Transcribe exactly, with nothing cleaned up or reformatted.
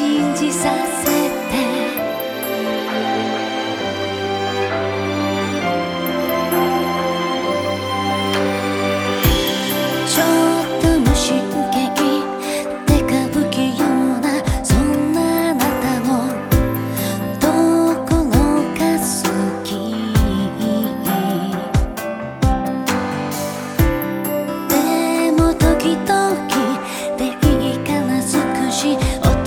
信じさせてちょっと無神経で歌舞伎ようなそんなあなたもどころか好きでも時々